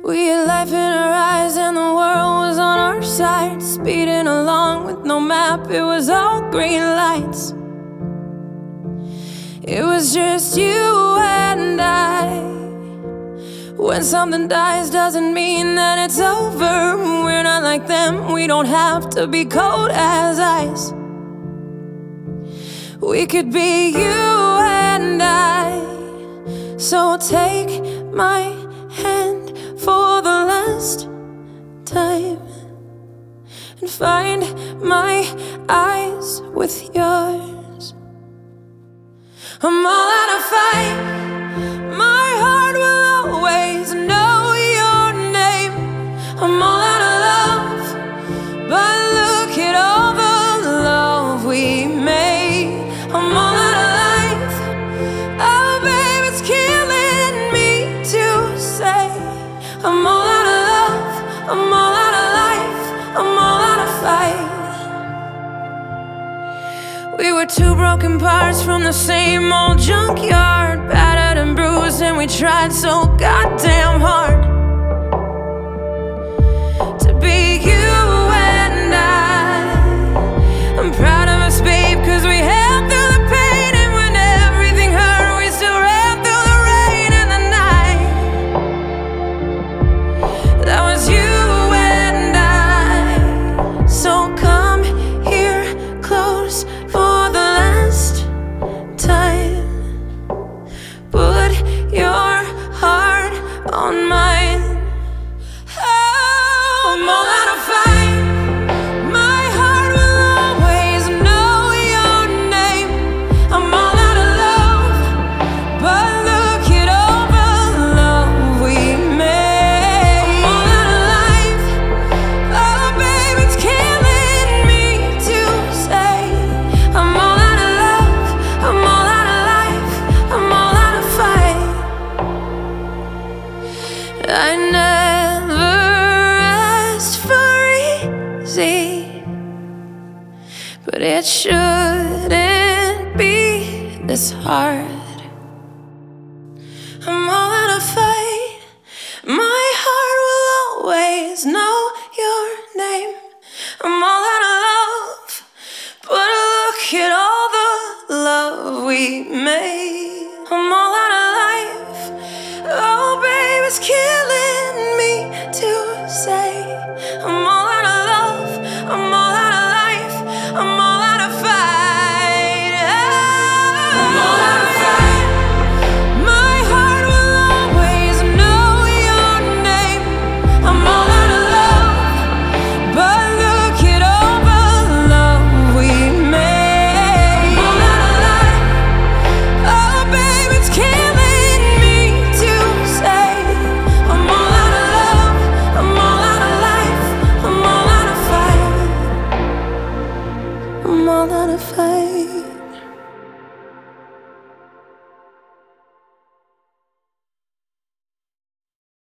We had life in our eyes and the world was on our side, speeding along with no map, it was all green lights. It was just you and I. When something dies doesn't mean that it's over. We're not like them, we don't have to be cold as ice. We could be you and I. So take my hand for the last time and find my eyes with yours. I'm all out of fight. My heart will always know your name. I'm all out of love, but look at all the love we made. I'm all out of life. Oh, babe, it's killing me to say. I'm all out of love, I'm all out of life, I'm all out of fight. We were two broken parts from the same old junkyard, battered and bruised, and we tried so goddamn hard to be you and I. I'm proud of us, babe, cause we held through the pain, and when everything hurt, we still ran through the rain and the night. That was you and I. So come here close for the last time. Put your heart on mine. Oh, I'm all out of fight. My heart will always know your name. I'm all out of love, but look at all the love we made. I'm all out of life. Oh, babe, it's killing me to say. I'm all out of love, I'm all out of life, I'm all out of fight. I never asked for easy, but it shouldn't be this hard. I'm all out of fight. My heart will always know your name. I'm all out of love, but look at all the love we made. I'm all out of life. Oh, babe, it's killing me to say. I'm all out of love, I'm all out of life, I'm all out of fight. I'm all out of fight. My heart will always know your name. I'm all out of love, but look at all the love we made. I'm all out of life. Oh, babe, it's killing me to say. I'm all out of love, I'm all out of life, I'm all out of fight. I'm all out of fight.